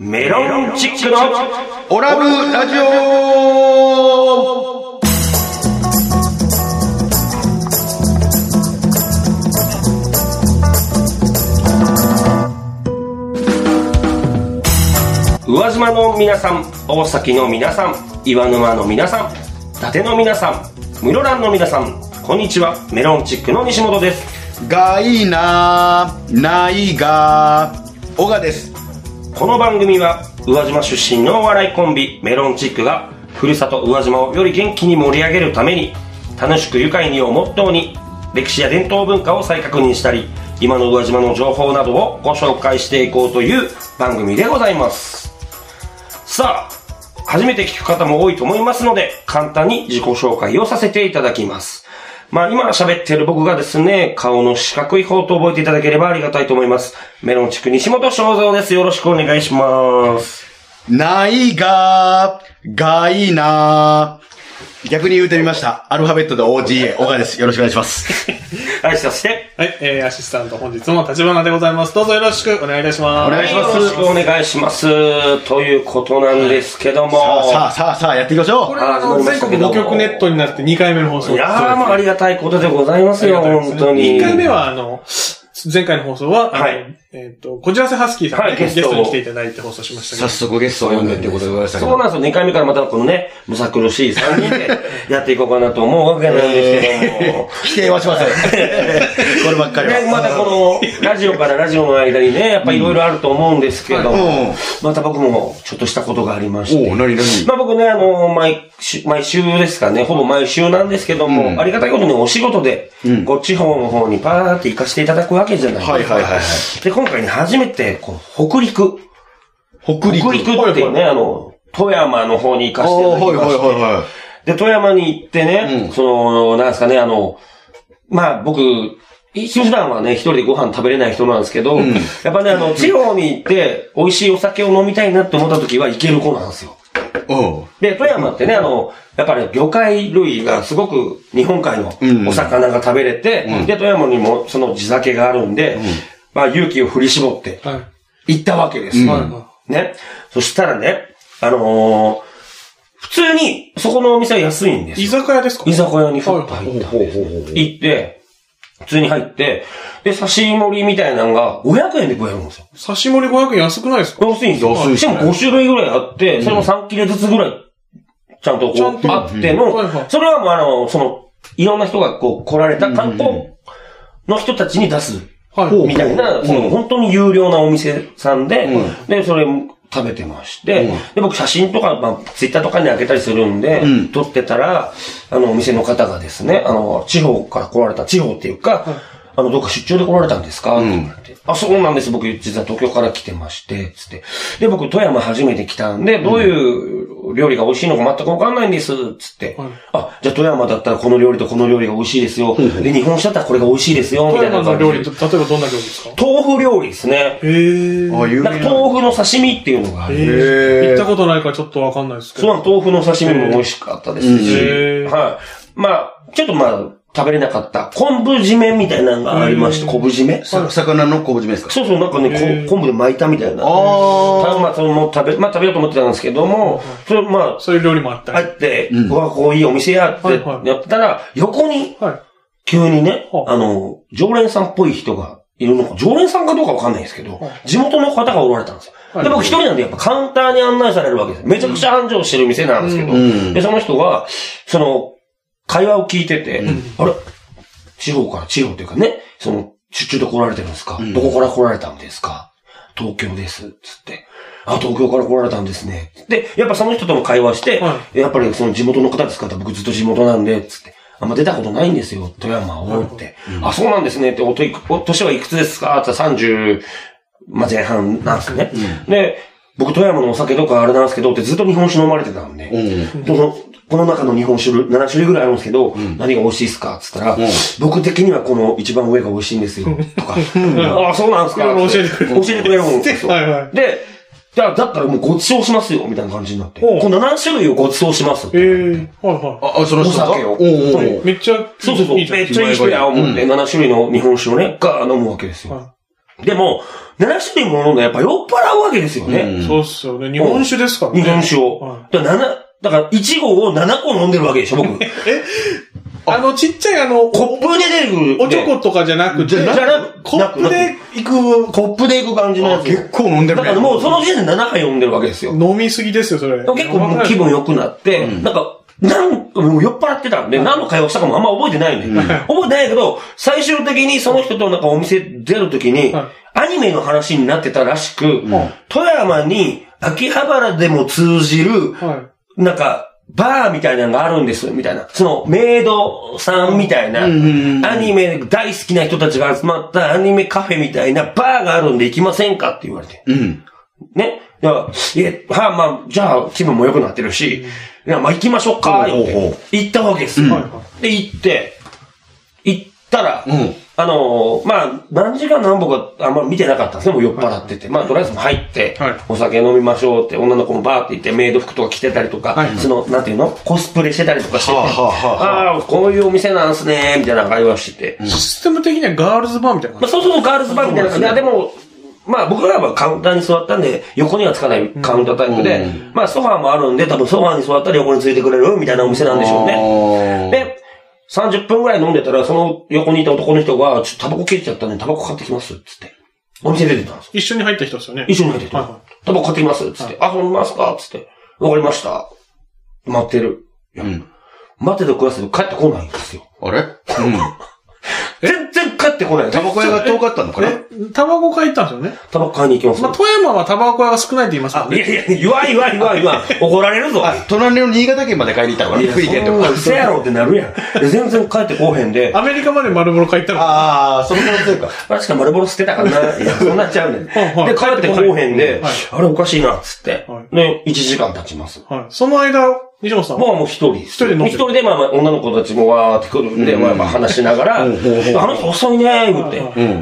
メロンチックのオラブラジオ。 宇和島の皆さん、大崎の皆さん、岩沼の皆さん、伊達の皆さん、室蘭の皆さん、こんにちは。メロンチックの西本です。 がいいなないが小賀です。 この番組は宇和島出身のお笑いコンビメロンチックがふるさと宇和島をより元気に盛り上げるために、楽しく愉快にをモットーに歴史や伝統文化を再確認したり、今の宇和島の情報などをご紹介していこうという番組でございます。さあ、初めて聞く方も多いと思いますので、簡単に自己紹介をさせていただきます。今喋っている僕がですね、顔の四角い方と覚えていただければありがたいと思います。メロンチック西本正蔵です。よろしくお願いします。 ないがいいな逆に言うてみました。アルファベットで OGA 小賀です。よろしくお願いします。 はい、そして。 はい、アシスタント本日も立花でございます。どうぞよろしくお願いいたします。 お願いします。 よろしくお願いします。ということなんですけども。 さあ、やっていきましょう。 これ全国5局ネットになって2回目の放送。 いやー、もうありがたいことでございますよ、本当に。 1回目は、前回の放送は、こじらせハスキーさんにゲストに来ていただいて放送しましたけど。 早速ゲストを呼んでってことでございましたけど。 そうなんですよ。2回目からまたこのね、むさ苦しい3人でやっていこうかなと思うわけなんですけども。 否定はしません。こればっかりは。 ね、またこの、ラジオからラジオの間にね、やっぱいろいろあると思うんですけど、また僕もちょっとしたことがありまして。 何僕ね、毎週ですかね、ほぼ毎週なんですけども、ありがたいことにお仕事で、ご地方の方にパーって行かせていただくわけじゃないですか。 はい。 で、今回ね、初めて、北陸っていうね、富山の方に行かせていただきまして。で、富山に行ってね、なんですかね、僕、普段はね、一人でご飯食べれない人なんですけど、やっぱね、地方に行って、美味しいお酒を飲みたいなって思った時は行ける子なんですよ。で、富山ってね、やっぱり魚介類がすごく日本海のお魚が食べれて、で、富山にもその地酒があるんで、勇気を振り絞って行ったわけですよ。ね。そしたらね、普通にそこのお店は安いんですよ。 居酒屋ですか？ 居酒屋にふっと入ったんです。行って、普通に入って、で、刺し盛りみたいなのが500円で食えるんですよ。 刺し盛り500円安くないですか？ 安いんですよ。しかも5種類ぐらいあって、それも3切れずつぐらい、ちゃんとあっての、それはもういろんな人が来られた観光の人たちに出す、みたいな、本当に有料なお店さんで、で、それ食べてまして、で、僕写真とか、ツイッターとかに上げたりするんで、撮ってたら、お店の方がですね、地方から来られた、地方っていうか、どっか出張で来られたんですかって言われて。そうなんです。僕、実は東京から来てまして、つって。で、僕、富山初めて来たんで、どういう料理が美味しいのか全くわかんないんです、つって。じゃあ富山だったらこの料理とこの料理が美味しいですよ。で、日本酒だったらこれが美味しいですよ、みたいな。 富山の料理、例えばどんな料理ですか？ 豆腐料理ですね。なんか豆腐の刺身っていうのがある。 行ったことないからちょっとわかんないですけど。 豆腐の刺身も美味しかったですし。はい。ちょっと食べれなかった昆布締めみたいなのがありまして、昆布締め？ 魚の昆布締めですか？ そう、なんかね、昆布で巻いたみたいな。食べようと思ってたんですけども、 そういう料理もあったり。 あって、こういいお店やってやったら、横に、急にね、常連さんっぽい人がいるのか、常連さんかどうかわかんないですけど、地元の方がおられたんですよ。で、僕一人なんでやっぱカウンターに案内されるわけです。めちゃくちゃ繁盛してる店なんですけど、で、その人が、会話を聞いてて、あれ地方っていうかね、出張で来られてるんですか？どこから来られたんですか？東京です、つって。東京から来られたんですね。で、やっぱその人とも会話して、やっぱりその地元の方ですか？僕ずっと地元なんで、つって。出たことないんですよ、富山を、って。そうなんですね、って、年はいくつですか？って30、前半なんですね。で、僕富山のお酒とかあれなんですけど、ってずっと日本酒飲まれてたんで、この中の日本酒7種類ぐらいあるんですけど、何が美味しいですかって言ったら、僕的にはこの一番上が美味しいんですよ。とか。そうなんですか？ 教えてくれるんですよ。で、だったらもうご馳走しますよ、みたいな感じになって。この7種類をご馳走します。 その人がお酒を。 めっちゃ、 そう。めっちゃいい人や、思って7種類の日本酒をね、ガー飲むわけですよ。 でも、7種類も飲んだらやっぱ酔っ払うわけですよね。 そうっすよね。日本酒ですからね。 日本酒を。だから、1合を7個飲んでるわけでしょ、僕。 ちっちゃいコップで出る。 おちょことかじゃなくて、コップで行く。 コップで行く感じのやつ。 結構飲んでるね。 だからもうその時点で7杯飲んでるわけですよ。 飲みすぎですよ、それ。 結構もう気分良くなって、もう酔っ払ってたんで、何の会話したかもあんま覚えてないね。覚えてないけど、最終的にその人となんかお店出るときに、アニメの話になってたらしく、富山に秋葉原でも通じる、なんか、バーみたいなのがあるんです、みたいな。その、メイドさんみたいな、アニメ大好きな人たちが集まったアニメカフェみたいなバーがあるんで行きませんかって言われて。ね。だから、まあ、じゃあ気分も良くなってるし、まあ行きましょうか、行ったわけですよ。で、行ったら、まあ、何時間何本かあんま見てなかったんですね、もう酔っ払ってて。まあ、とりあえず入って、お酒飲みましょうって、女の子もバーって行って、メイド服とか着てたりとか、なんていうのコスプレしてたりとかしてて、ああ、こういうお店なんすね、みたいな会話してて。 システム的にはガールズバーみたいな。 まあ、そうガールズバーみたいな感じで、でも、まあ僕らはカウンターに座ったんで、横にはつかないカウンタータイプで、まあソファーもあるんで、多分ソファーに座ったら横についてくれるみたいなお店なんでしょうね。で、30分くらい飲んでたら、その横にいた男の人が、ちょっとタバコ切れちゃったんで、タバコ買ってきます、つって。お店出てたんですよ。 一緒に入った人ですよね。 一緒に入った人。タバコ買ってきます、つって。あ、飲みますかつって。わかりました。待ってる。待っててください帰ってこないんですよ。 あれ全然帰ってこない。 タバコ屋が遠かったのかなタバコ買い行ったんですよね。 タバコ買いに行きます。 まあ、富山はタバコ屋が少ないって言いますからね。 いや、言わん。怒られるぞ。 隣の新潟県まで買いに行ったのかな福井県とか。 嘘やろってなるやん。全然帰ってこうへんで。 アメリカまで丸ボロ買い行ったのああ、その可能性か。 確か丸ボロ捨てたかな。いや、そうなっちゃうねん。で、帰ってこうへんで、あれおかしいな、つって。で、1時間経ちます。 その間、西本さんはもう一人。一人で、まあ、女の子たちもわーって来るんで、まあ、話しながら、あの人遅いねー、言って。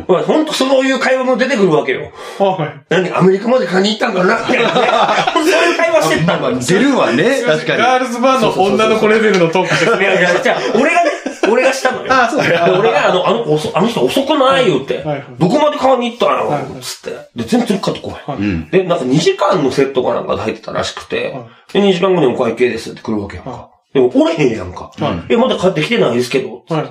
ほんとそういう会話も出てくるわけよ。何、アメリカまで買いに行ったんかなみたいな。そういう会話してたんだ。 出るわね、確かに。 ガールズバーの女の子レベルのトークですね。 いや、じゃあ、俺がしたのよ。俺が、あの人遅くない言って。どこまで買いに行ったのつって。で、全然買ってこない。で、なんか2時間のセットかなんかで入ってたらしくて、で、2時間後にお会計ですって来るわけやんか。でも、おれへんやんか。まだ帰ってきてないですけど、つって。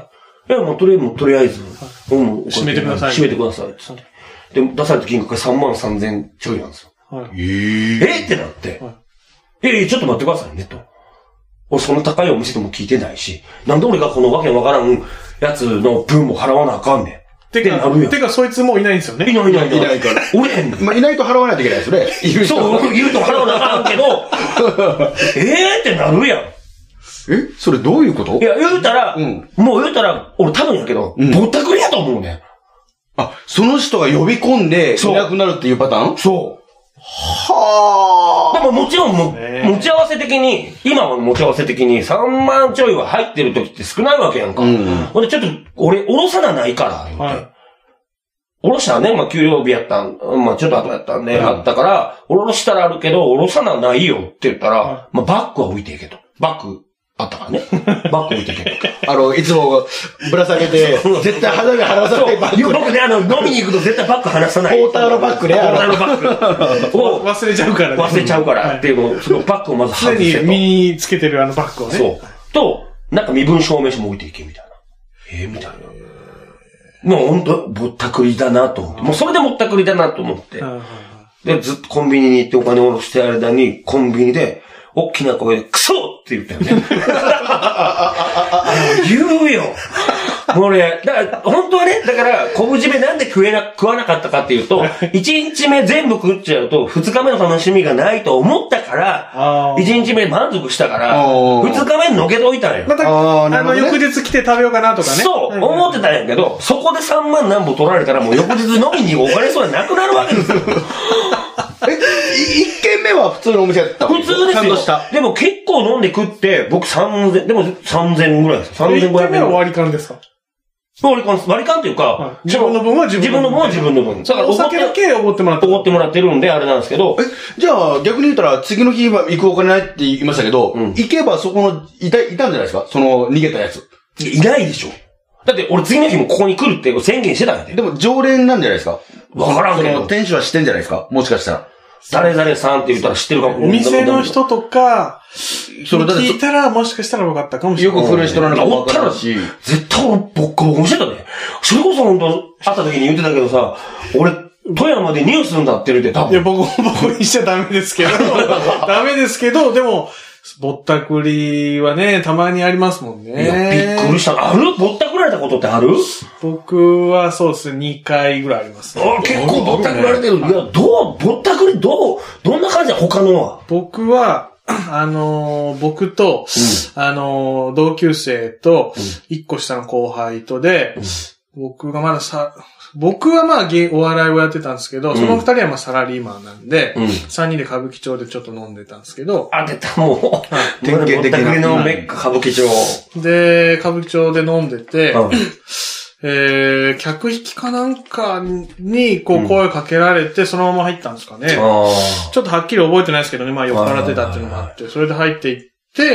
もうとりあえず、 閉めてください。 閉めてください。つって。で、出された金額が33,000ちょいなんですよ。ってなって。ちょっと待ってくださいね、と。俺その高いお店でも聞いてないし、なんで俺がこのわけわからんやつの分も払わなあかんねん。 てか、そいつもういないんですよね。 いないから。おれへんねん。 まあ、いないと払わないといけないですね。 そう、いると払わなあかんけど、ってなるやん。 それどういうこといや、言うたら、俺多分やけど、ぼったくりやと思うねん。 あ、その人が呼び込んで、いなくなるっていうパターンそう。 はあ。でももちろん持ち合わせ的に、今は持ち合わせ的に3万ちょいは入ってる時って少ないわけやんか。ほんでちょっと、俺、おろさなないから、言って。おろしたらね、まあ、給料日やったん、まあ、ちょっと後やったんで、あったから、おろしたらあるけど、おろさなないよって言ったら、まあ、バッグは置いていけと。バッグ、あったからね。バッグ置いていけと。 いつも、ぶら下げて、絶対肌が離さないバッグ。 僕ね、飲みに行くと絶対バッグ離さない。 ポーターのバッグね。 ポーターのバッグ。 を忘れちゃうからね。忘れちゃうからっていうのを、そのバッグをまず外してと。 常に身につけてるバッグをね。 そう。と、なんか身分証明書も置いていけ、みたいな。みたいな。もうほんと、ぼったくりだなと思って。もうそれでぼったくりだなと思って。で、ずっとコンビニに行ってお金を下ろしてる間に、コンビニで、大きな声で、クソって言ったよね。言うよ。もう俺、だから、本当はね、だから、昆布締めなんで食わなかったかっていうと、1日目全部食っちゃうと、2日目の楽しみがないと思ったから、1日目満足したから、2日目にのけといたんよ。 また、翌日来て食べようかなとかね。 そう、思ってたんやけど、そこで3万何本取られたらもう翌日飲みにお金そうなくなるわけですよ。 1軒目は普通のお店だった普通ですよ。でも結構飲んで食って、僕3000、でも3000ぐらいです。3500円。 1軒目は割り勘ですか？ 割り勘っていうか、 自分の分は自分の分。 自分の分。だからお酒だけおごってもらってるんであれなんですけど。 じゃあ逆に言ったら次の日は行くお金ないって言いましたけど、行けばそこの、いたんじゃないですかその逃げたやつ。 いないでしょ。 だって俺次の日もここに来るって宣言してたんやで。 でも常連なんじゃないですか？ わからんけど。 店主は知ってんじゃないですか？もしかしたら。 誰々さんって言ったら知ってるかも。 お店の人とか、聞いたらもしかしたら分かったかもしれない。 よく来る人なのかも分からんし。 絶対俺ボッコボコしてたね。それこそ本当会った時に言ってたけどさ、俺、富山でニュースになってるって多分。 いや、ボコボコにしちゃダメですけど、ダメですけど、でも、ぼったくりはね、たまにありますもんね。 いや、びっくりした。ある？ぼったくられたことってある？ 僕はそうですね、2回ぐらいあります、 ね。結構ぼったくられてる。いや、ぼったくりどんな感じだ他のは。 僕は、僕と、同級生と、1個下の後輩とで、僕はまあお笑いをやってたんですけど、その2人はまあサラリーマンなんで、3人で歌舞伎町でちょっと飲んでたんですけど。 あ、出た、もう。典型的なのメッカ歌舞伎町。 で、歌舞伎町で飲んでて、客引きかなんかに、こう声かけられて、そのまま入ったんですかね。ちょっとはっきり覚えてないですけどね、まあ酔っ払ってたっていうのもあって、それで入っていって、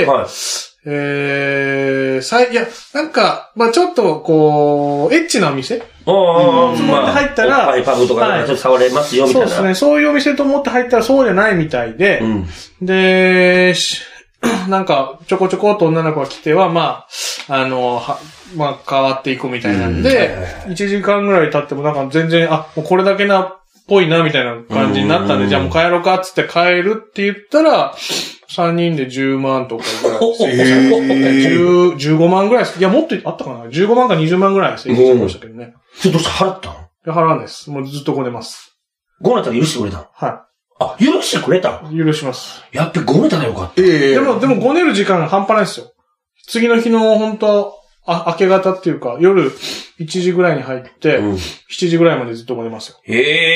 いや、なんか、まあちょっと、こう、エッチなお店つもりで入ったら、 おっぱいパブとかちょっと触れますよ、みたいな。 そうですね、そういうお店と思って入ったらそうじゃないみたいで、で、なんか、ちょこちょこっと女の子が来ては、まあ、まあ、変わっていくみたいなんで、1時間ぐらい経ってもなんか全然、もうこれだけっぽいな、みたいな感じになったんで、じゃあもう帰ろうかっつって帰るって言ったら、3人で10万とかぐらい。15万ぐらいです。いや、もっとあったかな ?15 万か20万ぐらい請求してましたけどね。 それどうして払ったの？ いや、払わないです。もうずっとこねます。 5ネタで許してくれたの？ はい。 許してくれた？ 許します。 やっぱ5ネタでよかった。 でもごねる時間半端ないですよ。次の日の本当明け方っていうか、夜1時ぐらいに入って、7時ぐらいまでずっとごねますよ。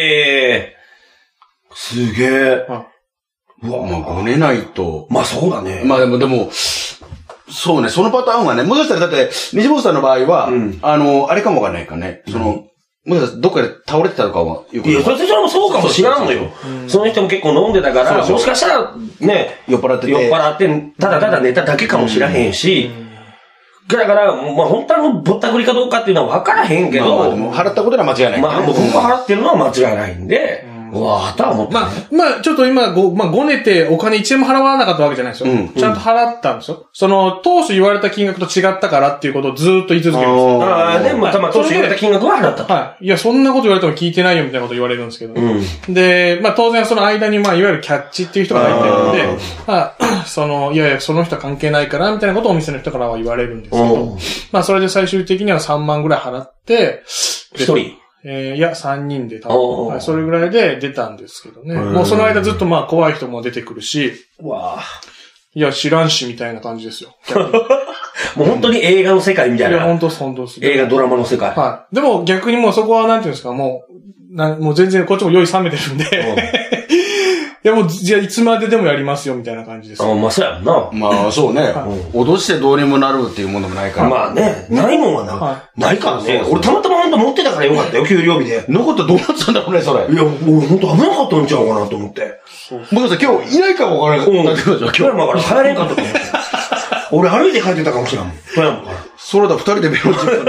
すげえ。 うわ、まあ、ごねないと。 まあそうだね。 まあでも、そうね、そのパターンはね、もしかしたらだって、西本さんの場合は、あれかもわかんないかね、もしかしたらどっかで倒れてたとかはよく。 いや、それもそうかもしらんのよ。その人も結構飲んでたから、もしかしたら、ね、酔っ払って、ただただ寝ただけかもしらへんし、だから、まあ本当のぼったくりかどうかっていうのは分からへんけど、 払ったことは間違いない。 まあ僕が払ってるのは間違いないんで、うわぁ、とは思って、ね。 まあ、ちょっと今、ごねてお金1円も払わなかったわけじゃないですよ。ちゃんと払ったんですよ。当初言われた金額と違ったからっていうことをずーっと言い続けるんですよ。 でも、当初言われた金額は払ったと。 はい。いや、そんなこと言われても聞いてないよみたいなこと言われるんですけど。で、まあ当然その間にいわゆるキャッチっていう人が入ってるんで、いやいや、その人は関係ないから、みたいなことをお店の人からは言われるんですけど、まあそれで最終的には3万ぐらい払って、 1人いや、3人で多分、それぐらいで出たんですけどね。もうその間ずっとまあ怖い人も出てくるし、いや、知らんしみたいな感じですよ。 もう本当に映画の世界みたいな。 いや、本当です。 映画ドラマの世界。 はい。でも逆にもうそこはなんていうんですか、もう全然こっちも用意冷めてるんで、いやもう、じゃあいつまででもやりますよみたいな感じです。 まあそうやんな。 まあそうね。脅してどうにもなるっていうものもないから。 まあね、ないもんはないからね。俺たまたま本当持ってたからよかったよ、給料日で。 のことどうなってたんだろうね、それ。 いや、俺本当危なかったんちゃうかなと思って。 僕さ、今日いないかもわからない。 今日もから帰れんかったと思って。俺歩いて帰ってたかもしれんもん。富山から。 それだ、二人でベロンチッ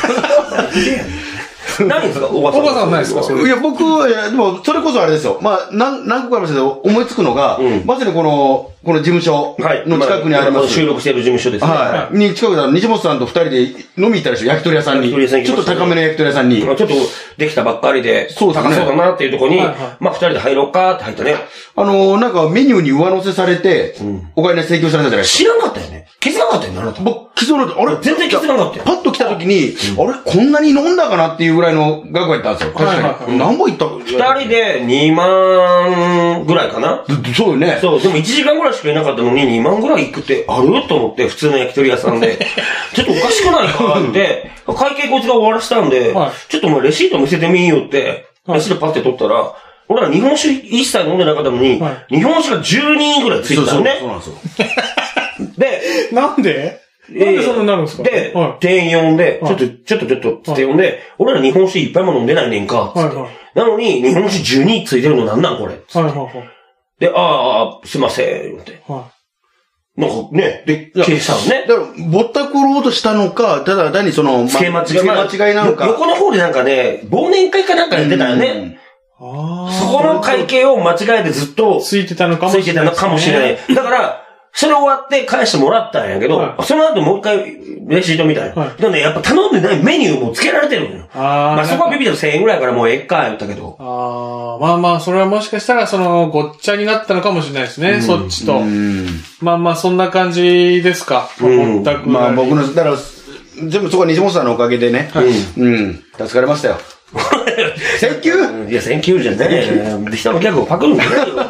ないんですかおばさんはないですかいや、僕は、でも、それこそあれですよ。まあ、何個かありますけど、思いつくのが、まさにこの事務所の近くにあります。 収録している事務所ですね。 はい。に近くだ、西本さんと二人で飲み行ったでしょ、焼き鳥屋さんに。ちょっと高めの焼き鳥屋さんに。 ちょっとできたばっかりで、高そうだなっていうところに、まあ二人で入ろうかって入ったね。 なんかメニューに上乗せされて、お金請求されたじゃないですか。 知らなかったよね。気づかなかったよね、あなた。 僕、気づかなかった。あれ全然気づかなかったよ。 パッと来た時に、あれこんなに飲んだかなっていうぐらいの額やったんですよ。確かに。何本いった二人で2万ぐらいかな。 そうよね。 そう、でも1時間ぐらいしかいなかったのに2万ぐらい行くってあると思って、普通の焼き鳥屋さんで。ちょっとおかしくないかって、会計こいつが終わらせたんで、ちょっとお前レシート見せてみよって、レシートパッて取ったら、俺ら日本酒一切飲んでなかったのに、日本酒が10人ぐらいついてたのね。 そうなんですよ。 で、なんでそんなになるんですかで、店員呼んで、ちょっと、って呼んで、俺ら日本酒いっぱいも飲んでないねんか、つって。なのに、日本酒12ついてるのなんなんこれ。で、すいません、って。 なんかね、で、計算ね。 だから、ぼったくろうとしたのか、ただ単にその、 付け間違いなのか。 横の方でなんかね、忘年会かなんかやってたよね。そこの会計を間違えてずっとついてたのかもしれない。 だから、それ終わって返してもらったんやけど、その後もう一回レシートみたいな。でもね、やっぱ頼んでないメニューも付けられてるのよ。まあそこはビビったら1000円ぐらいからもうええか言ったけど。 まあまあ、それはもしかしたらごっちゃになったのかもしれないですね、そっちと。まあまあ、そんな感じですか。 まあ僕の、だから、全部そこは西本さんのおかげでね。助かりましたよ。センキュー？ いや、センキューじゃねえ。人のギャグをパクるんじゃないよ。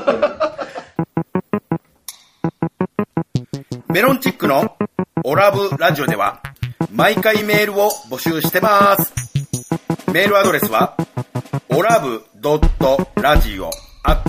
メロンチックのオラブラジオでは毎回メールを募集してます。メールアドレスはオラブドットラジオ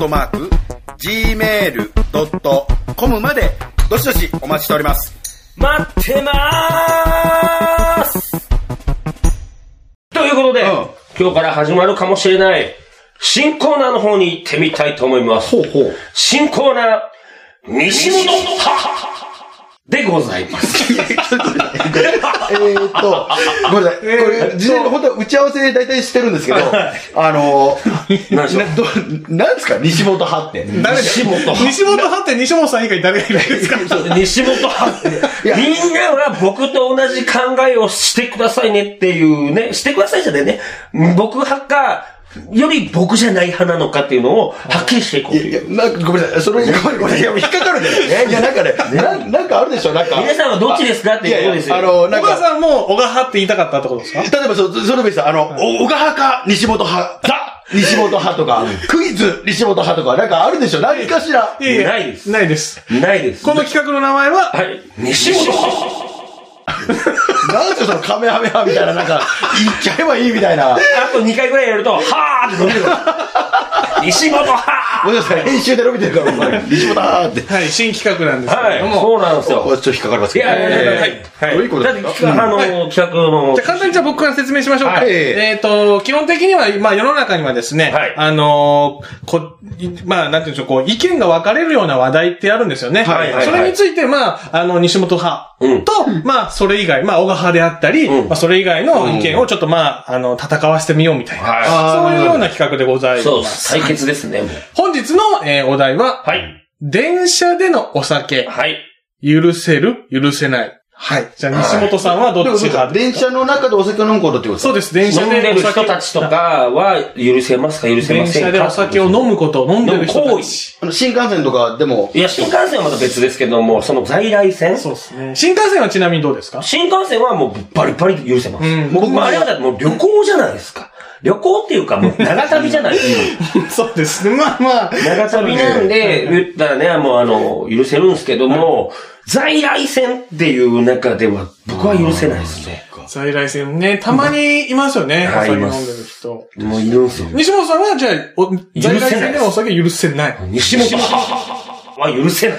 @gmail.com までどしどしお待ちしております。 待ってまーす。ということで、今日から始まるかもしれない新コーナーの方に行ってみたいと思います。新コーナー西本でございます。 ごめんなさい。これ、事前に本当は打ち合わせで大体してるんですけど、なんですか西本派って。 西本派って西本さん以外誰がいるんですか西本派って。みんなは僕と同じ考えをしてくださいねっていうね、してくださいじゃねえね。僕派か、より僕じゃない派なのかっていうのをはっきりしていこう。 いや、なんかごめんなさい。それ、ごめんなさい。引っかかるんだよ。いや、なんかね、なんかあるでしょ、なんか。 皆さんはどっちですかっていうことですよ。 小川さんも小川派って言いたかったってことですか？ 例えば、その別に小川派か、西本派、西本派とか、クイズ西本派とか、なんかあるでしょ、何かしら。 ないです。 ないです。 ないです。 この企画の名前は、 はい、西本派。 なんでそのカメハメハみたいな、なんか、言っちゃえばいいみたいな。 あと2回ぐらいやると、はーって伸びる。西本はー。ごめんなさい、編集で伸びてるから、西本はーって。 はい、新企画なんですけれども。 そうなんですよ。 ちょっと引っかかりますけど。 はい。どういうことですか？企画の。 じゃあ簡単にじゃあ僕から説明しましょうか。基本的には、まあ世の中にはですね、まあなんていうんでしょう、意見が分かれるような話題ってあるんですよね。それについて、まあ、西本派と、まあ、それ以外、まあ、小川派であったり、まあ、それ以外の意見をちょっとまあ、戦わせてみようみたいな。そういうような企画でございます。 そうです。対決ですね、もう。 本日の、お題は、電車でのお酒。許せる？許せない。はい。じゃあ、西本さんはどっち派ですか？ 電車の中でお酒を飲むことってことですか？ そうです。電車でる人たちとかは許せますか許せませんか？ 電車でお酒を飲むこと、飲んでる人たち。 新幹線とかでも。 いや、新幹線はまた別ですけども、その在来線？ そうですね。新幹線はちなみにどうですか？ 新幹線はもうバリバリ許せます。僕もあれはだってもう旅行じゃないですか。旅行っていうかもう長旅じゃないですか。そうですね。まあまあ。 長旅なんで、言ったらね、もう許せるんですけども、在来線っていう中では僕は許せないですね。 在来線ね、たまにいますよね。お酒飲んでる人。 もういるんですよ。 西本さんはじゃあ、在来線でのお酒許せない。 西本は許せない。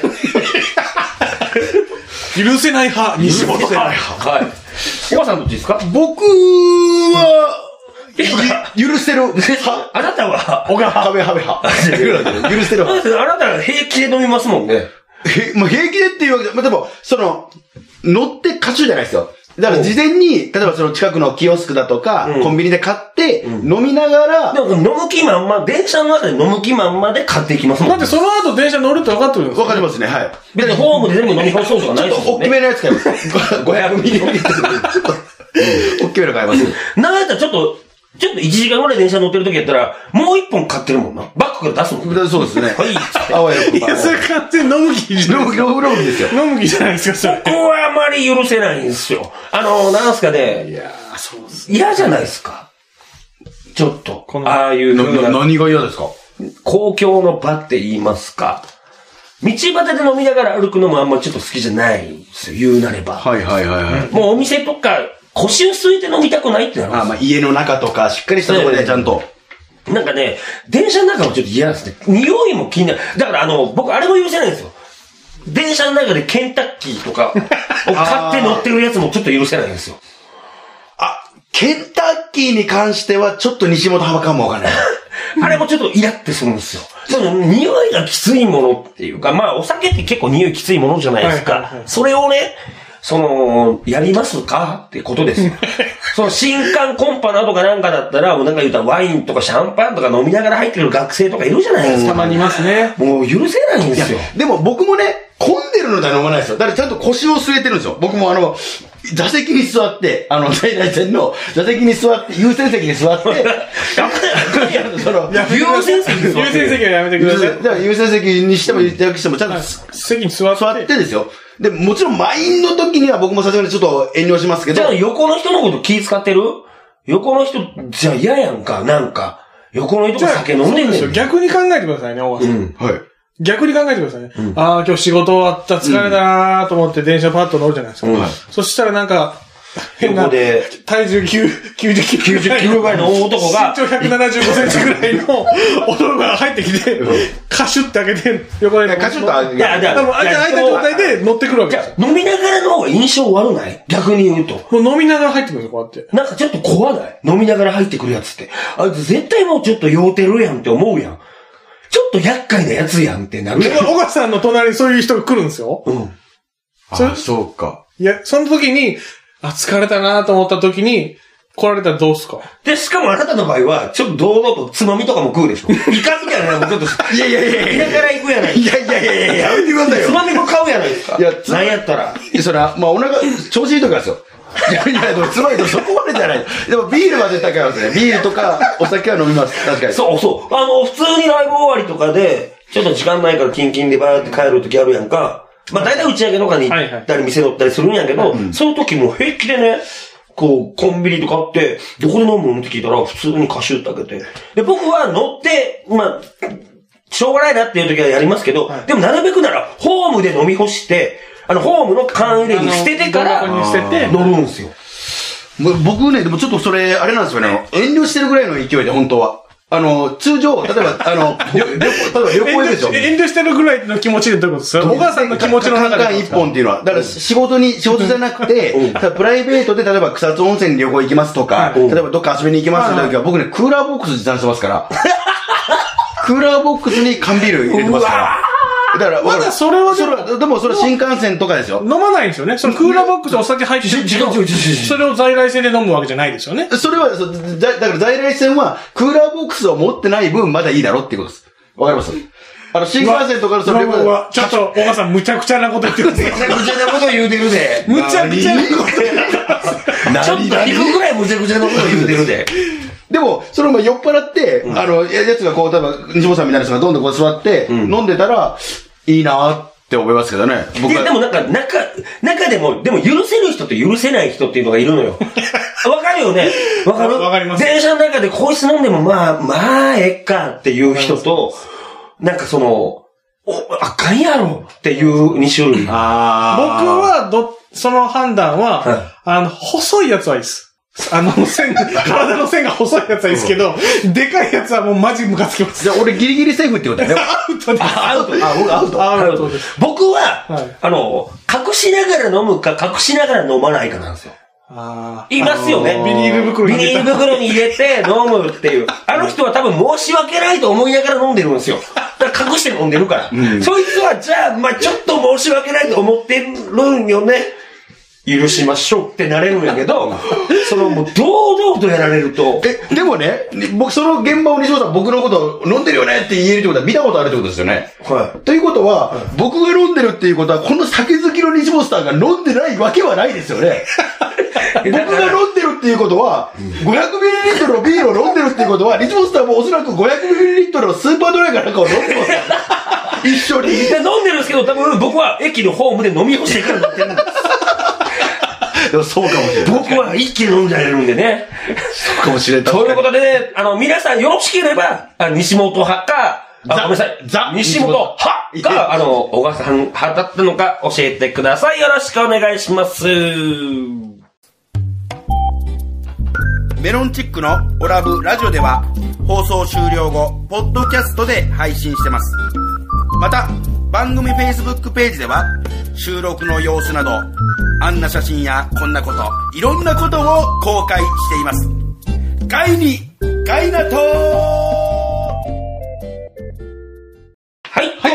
許せない派、西本派。 はい。小川さんどっちですか？ 僕は、許せる。 あなたは、 小川ハメハメ派。許せる派。 あなたは平気で飲みますもんね。 まあ、平気でっていうわけで、まあ、でも、乗って歌手じゃないですよ。だから事前に、例えばその近くのキオスクだとか、コンビニで買って、飲みながら、 でも飲む気満々、電車の中で飲む気満々で買っていきますもん。 だってその後電車乗るって分かってるんですか？ 分かりますね、はい。 別にホームで全部飲み干そうとかないですよね。大きめのやつ買います。500ミリリットル。大きめの買います。 なんやったらちょっと1時間ぐらい電車乗ってる時やったら、もう1本買ってるもんな。バッグから出すもん。 そうですね。 はい。 あわよくば。 いや、それ完全に飲む気じゃない。 飲む気ですよ。 飲む気じゃないですか、それ。 ここはあまり許せないんですよ。なんすかね。 いやー、そうです。 嫌じゃないですか。ちょっと。ああいう何が嫌ですか？ 公共の場って言いますか。道端で飲みながら歩くのもあんまちょっと好きじゃないんですよ。言うなれば。 はいはいはい。 もうお店とか、腰を据えて飲みたくないってなるんですよ。 まあ家の中とか、しっかりしたところでちゃんと。 なんかね、電車の中もちょっと嫌ですね。匂いも気になる。だから僕あれも許せないんですよ。電車の中でケンタッキーとかを買って乗ってるやつもちょっと許せないんですよ。 ケンタッキーに関してはちょっと西本派かもわかんない。 あれもちょっとイラってするんですよ。その匂いがきついものっていうか、まあお酒って結構匂いきついものじゃないですか。それをね、やりますかってことですよ。その新刊コンパなどかなんかだったら、もうなんか言うたらワインとかシャンパンとか飲みながら入ってくる学生とかいるじゃないですか。 たまにいますね。 もう許せないんですよ。 でも僕もね、混んでるのでは飲まないですよ。だからちゃんと腰を据えてるんですよ。僕も座席に座って、在来線の座席に座って、優先席に座って、 優先席はやめてください。 だから優先席にしても、ちゃんと席に座ってですよ。で、もちろん満員の時には僕もさすがにちょっと遠慮しますけど。 じゃあ横の人のこと気遣ってる？横の人、じゃあ嫌やんか、なんか。横の人が酒飲んでんねん。 逆に考えてくださいね、大川さん。 はい。 逆に考えてくださいね。ああ、今日仕事終わった、疲れたなーと思って電車パッと乗るじゃないですか。そしたらなんか、変な、体重90ぐらいの男が、身長175センチぐらいの男が入ってきて、カシュって開けて、横で。 カシュッと開けて。 開いた状態で乗ってくるわけですよ。 飲みながらの方が印象悪ない？逆に言うと。 もう飲みながら入ってくるんですよ、こうやって。 なんかちょっと怖ない？飲みながら入ってくるやつって。あいつ絶対もうちょっと酔うてるやんって思うやん。ちょっと厄介なやつやんってなるやん。 小川さんの隣にそういう人が来るんですよ。 そうか。 いや、その時に、疲れたなと思った時に、来られたらどうすか？ で、しかもあなたの場合は、ちょっと堂々とつまみとかも食うでしょ。イカみたいなのもちょっと、いや、田舎から行くやないですか。 やめてくださいよ。 つまみも買うやないですか。 いや、 なんやったら。 それは、まあお腹、調子いい時ですよ。いや、つまみとそこまでじゃない。でもビールは絶対買いますね。ビールとかお酒は飲みます。確かに。 そう。普通にライブ終わりとかで、ちょっと時間ないからキンキンでバーって帰る時あるやんか。まあ大体打ち上げとかに行ったり店乗ったりするんやけど、その時も平気でね、こう、コンビニとかあって、どこで飲むのって聞いたら、普通にカシュッと開けて。で、僕は乗って、まあ、しょうがないなっていう時はやりますけど、でもなるべくなら、ホームで飲み干して、ホームの缶入れに捨ててから、乗るんですよ。 僕ね、でもちょっとそれ、あれなんですよね。遠慮してるぐらいの勢いで、本当は。通常、例えば、旅行でしょ。 遠慮してるぐらいの気持ちでどういうことですか？お母さんの気持ちの中で。 カン一本っていうのは、だから仕事じゃなくて、プライベートで例えば草津温泉に旅行行きますとか、例えばどっか遊びに行きますって時は、僕ね、クーラーボックス持参してますから。クーラーボックスに缶ビール入れてますから。だから、 まだそれはでもそれ新幹線とかですよ。 飲まないんですよね。そのクーラーボックスお酒入ってるけど、それを在来線で飲むわけじゃないですよね。 それは、だから在来線はクーラーボックスを持ってない分まだいいだろっていうことです。わかります？新幹線とかのそれは、 ちょっと、お母さんむちゃくちゃなこと言ってるんですよ。 むちゃくちゃなこと言うてるで。 むちゃくちゃなこと言ってる。 ちょっと引くぐらいむちゃくちゃなこと言うてるで。 でも、その酔っ払って、やつがこう、例えば、西本さんみたいな人がどんどんこう座って、飲んでたら、いいなって思いますけどね。 いや、でもなんか、中でも許せる人と許せない人っていうのがいるのよ。わかるよね。わかる？ わかります。 電車の中でこいつ飲んでもまあ、えっかっていう人と、なんかあかんやろっていう2種類。 僕は、その判断は、細いやつはいいです。体の線が細いやつはいいですけど、でかいやつはもうマジムカつきます。 じゃあ俺ギリギリセーフってことだよね。 アウトです。 アウトです。僕は、隠しながら飲むか隠しながら飲まないかなんですよ。いますよね。 ビニール袋に入れて飲むっていう。あの人は多分申し訳ないと思いながら飲んでるんですよ。だから隠して飲んでるから。そいつはじゃあ、ちょっと申し訳ないと思ってるんよね。許しましょうってなれるんやけど、もう堂々とやられると。 でもね、僕その現場を西本さん僕のことを飲んでるよねって言えるってことは見たことあるってことですよね。 はい。 ということは、僕が飲んでるっていうことは、この酒好きの西本さんが飲んでないわけはないですよね。僕が飲んでるっていうことは、500ml のビールを飲んでるっていうことは、西本さんもおそらく 500ml のスーパードライかなんかを飲んでます一緒に。 飲んでるんですけど、多分僕は駅のホームで飲み干してから飲ってるんです。 でもそうかもしれない。 僕は一気に飲んじゃえるんでね。 そうかもしれない。 ということでね、皆さんよろしければ、西本派か、ごめんなさい。西本派か、小川さん派だったのか教えてください。よろしくお願いします。 メロンチックのオラブラジオでは、放送終了後、ポッドキャストで配信してます。また、番組 Facebook ページでは、収録の様子など、あんな写真やこんなこと、いろんなことを公開しています。ガイに、ガイナトー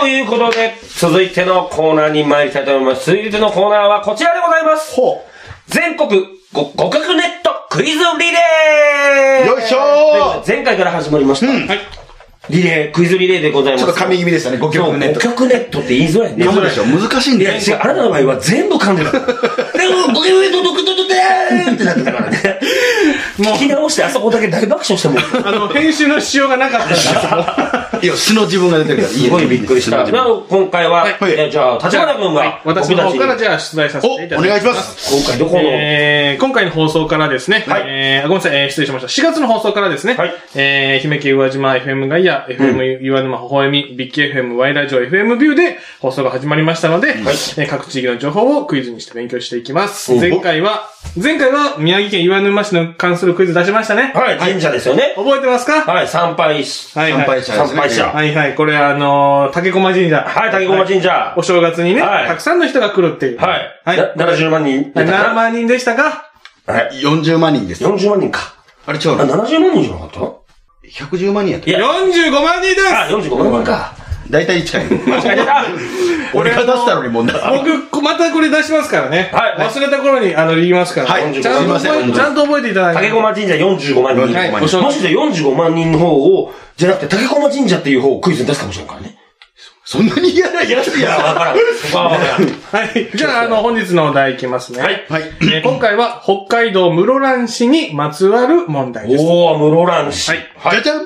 ということで、続いてのコーナーに参りたいと思います。続いてのコーナーはこちらでございます。全国互角ネットクイズリレー。 よいしょー。 前回から始まりました。はい。リレー、クイズリレーでございます。 ちょっと噛み気味でしたね、互角ネット。 互角ネットって言いづらいね。 そうでしょ、難しいんだよ。 いや、違う、あなたの場合は全部噛んでる。でも、互角ネット、ドクドドデーンってなってたからね。聞き直してあそこだけ大爆笑しても編集のしようがなかったんだ。 いや、素の自分が出てるから。 すごいびっくりした。今回は、じゃあ、立花君が、 私の方からじゃあ出題させていただきます。 お願いします。 今回どこの今回の放送からですね、ごめんなさい、失礼しました。4月の放送からですね、愛媛県宇和島 FM ガイア、FM 岩沼ほほえみ、ビッキ FM、Y ラジオ、FM ビューで放送が始まりましたので、各地域の情報をクイズにして勉強していきます。前回は宮城県岩沼市の関するクイズ出しましたね。 はい、神社ですよね。 覚えてますか？ はい、参拝者。 はいはい、これ竹駒神社。 はい、竹駒神社。 お正月にね、たくさんの人が来るっていう。 はい。70万人。 7万人でしたか？ はい。40万人です。 40万人か。 あれ違うの？ 70万人じゃなかった ？110万人やった。 45万人です！ あ、45万人か。 大体近い。 間違えてた。 俺が出したのに問題。 僕、またこれ出しますからね。 はい。 忘れた頃に、言いますから。 はい。 ちゃんと覚えていただいて。 竹駒神社45万人。はい。もしで45万人の方を、じゃなくて竹駒神社っていう方をクイズに出すかもしれんからね。 そんなに嫌なやつや。 わからん。 はい。じゃあ、本日のお題いきますね。 はい。 今回は、北海道室蘭市にまつわる問題です。 おー、室蘭市。 はい。じゃじゃん。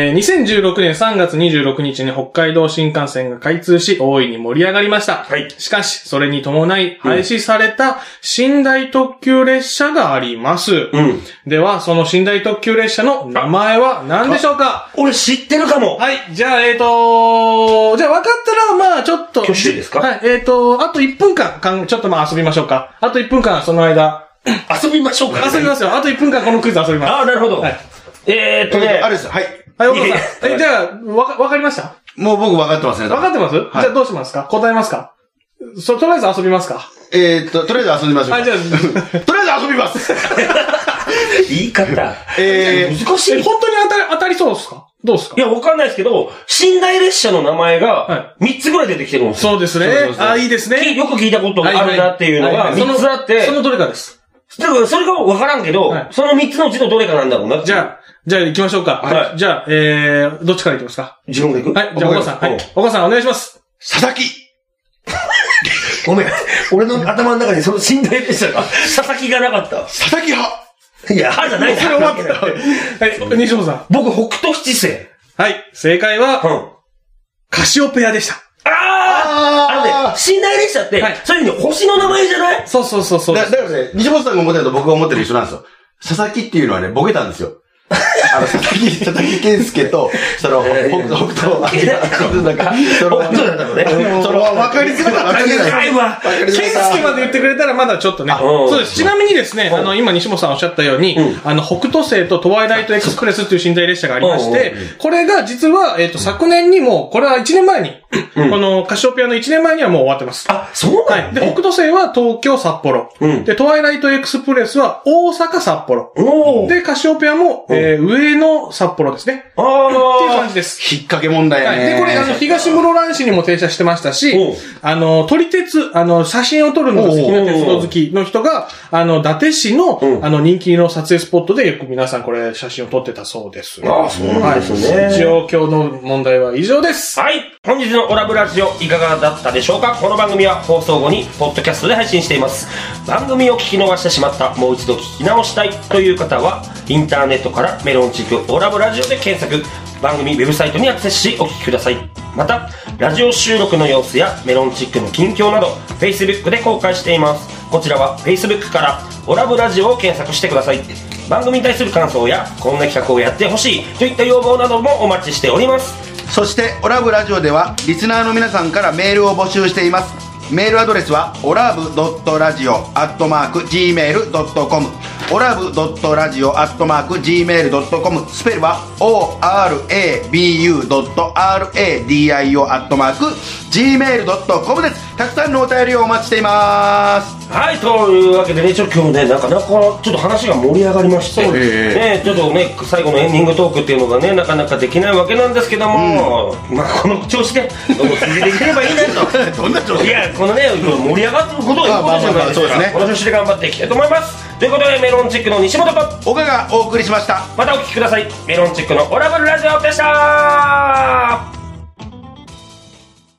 2016年3月26日に北海道新幹線が開通し、大いに盛り上がりました。はい。しかし、それに伴い、廃止された寝台特急列車があります。うん。では、その寝台特急列車の名前は何でしょうか？ 俺知ってるかも。 はい。じゃあ、じゃあ分かったら、ちょっと。 挙手ですか？ はい。あと1分間、ちょっと遊びましょうか。あと1分間、その間。 遊びましょうか。 遊びますよ。あと1分間、このクイズ遊びます。 あ、なるほど。はい。 あれです。はい。 はい、岡さん。じゃあ、わかりました？ もう僕分かってますね。 分かってます？じゃあどうしますか？答えますか？とりあえず遊びますか？ とりあえず遊びましょう。 はい、じゃあ、 とりあえず遊びます。 言い方。 難しい。本当に当たりそうですか？どうですか？ いや、わかんないですけど、寝台列車の名前が3つぐらい出てきてるんですよ。 そうですね。あ、いいですね。 よく聞いたことがあるなっていうのが3つあって。 そのどれかです。 だからそれがわからんけど、その3つのうちのどれかなんだろうな。 じゃあ行きましょうか。はい。じゃあ、どっちから行きますか？ 自分で行く？ はい。じゃあ、岡さん。はい。岡さんお願いします。 佐々木ごめん。俺の頭の中にその寝台列車が、佐々木がなかった。 佐々木派いや、派じゃないそれ終わってた。はい。西本さん。 僕、北斗七星。 はい。正解は、カシオペアでした。 寝台列車って、そういうふうに星の名前じゃない？ そう。 だからね、西本さんが思ってると僕が思ってる一緒なんですよ。佐々木っていうのはね、ボケたんですよ。佐々木健介と、北斗、なんか、 北斗だったのね。 わかりづらいわ。 健介まで言ってくれたらまだちょっとね。そうです。ちなみにですね、今西本さんおっしゃったように、北斗星とトワイライトエクスプレスっていう寝台列車がありまして、これが実は、昨年にも、これは1年前に、このカシオペアの1年前にはもう終わってます。 あ、そうなの？で、北斗星は東京、札幌。で、トワイライトエクスプレスは大阪、札幌。で、カシオペアも、上野、札幌ですね。っていう感じです。 引っ掛け問題ね。 で、これ、東室蘭市にも停車してましたし、撮り鉄、写真を撮るのが好きな鉄道好きの人が、伊達市の、人気の撮影スポットでよく皆さんこれ写真を撮ってたそうです。 ああ、そうなんですね。 一応今日の問題は以上です。 はい。本日のオラブラジオいかがだったでしょうか？この番組は放送後にポッドキャストで配信しています。番組を聞き逃してしまった、もう一度聞き直したいという方は、インターネットからメロンチックオラブラジオで検索、番組ウェブサイトにアクセスしお聞きください。また、ラジオ収録の様子やメロンチックの近況など Facebook で公開しています。こちらは Facebook からオラブラジオを検索してください。番組に対する感想やこんな企画をやってほしいといった要望などもお待ちしております。 そしてオラブラジオではリスナーの皆さんからメールを募集しています。メールアドレスは olav.radio@gmail.com orabu.radio@gmail.com、 スペルは orabu.radio@gmail.com です。たくさんのお便りをお待ちしています。 はい、というわけでね、ちょっと今日ね、なかなかちょっと話が盛り上がりまして、ね、ちょっとね、最後のエンディングトークっていうのがね、なかなかできないわけなんですけども、まあこの調子で続いていければいいなと。 どんな調子？ いや、このね、盛り上がってることがいいことじゃないですか。この調子で頑張っていきたいと思います。ということで、メロンチックの西本と岡がお送りしました。 またお聞きください。メロンチックのオラブルラジオでした。